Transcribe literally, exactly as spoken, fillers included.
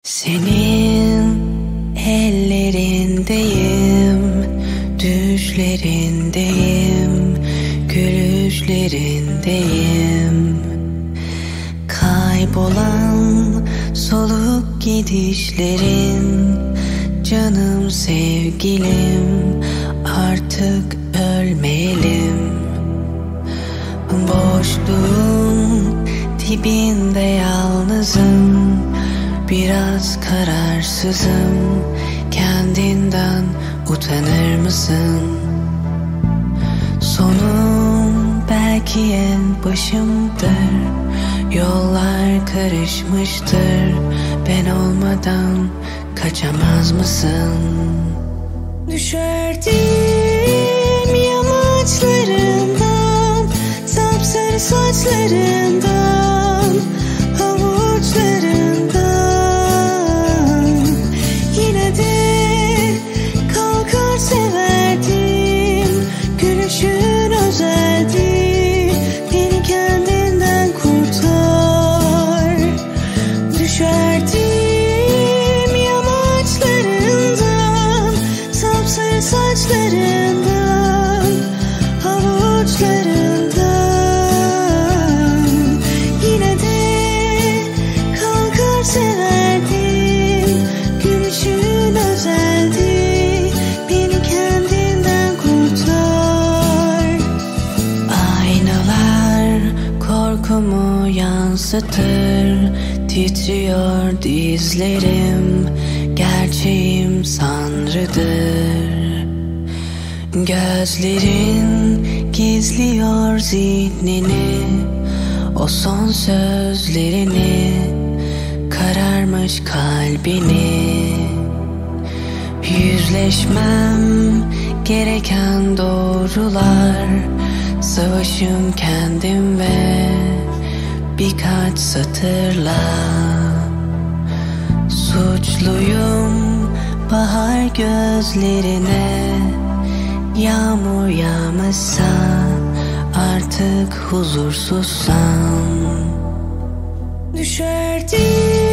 Senin ellerindeyim, düşlerindeyim, gülüşlerindeyim. Kaybolan soluk gidişlerin, canım sevgilim, artık ölmeyelim. Boşluğun dibinde yalnızım, biraz kararsızım. Kendinden utanır mısın? Sonum belki en başımdır. Yollar karışmıştır. Ben olmadan kaçamaz mısın? Düşerdim yamaçlarından, sapsarı saçlarından, havuçlarından. Yine de kalkar severdim, gülüşün özeldi. Beni kendinden kurtar. Düşerdim yamaçlarından, sapsarı saçlarından, havuçlarından. Yine de kalkar severdim, gülüşün özeldi. Beni kendinden kurtar. Aynalar korkumu yansıtır, titriyor dizlerim, gerçeğim sanrıdır. Gözlerin gizliyor zihnini, o son sözlerini, kararmış kalbini. Yüzleşmem gereken doğrular, savaşım kendim ve birkaç satırla. Suçluyum bahar gözlerine, yağmur yağmışsa artık huzursuzsam. Düşerdim